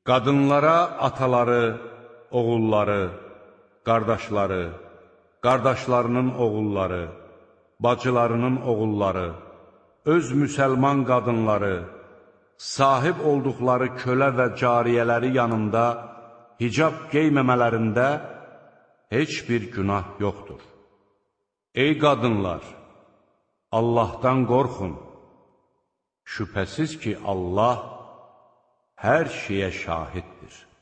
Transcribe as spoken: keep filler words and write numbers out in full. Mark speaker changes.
Speaker 1: Qadınlara ataları, oğulları, qardaşları, qardaşlarının oğulları, bacılarının oğulları, öz müsəlman qadınları, sahib olduqları kölə və cariyələri yanında hicab qeyməmələrində heç bir günah yoxdur. Ey qadınlar! Allahdan qorxun. Şübhəsiz ki, Allah hər şeyə şahiddir.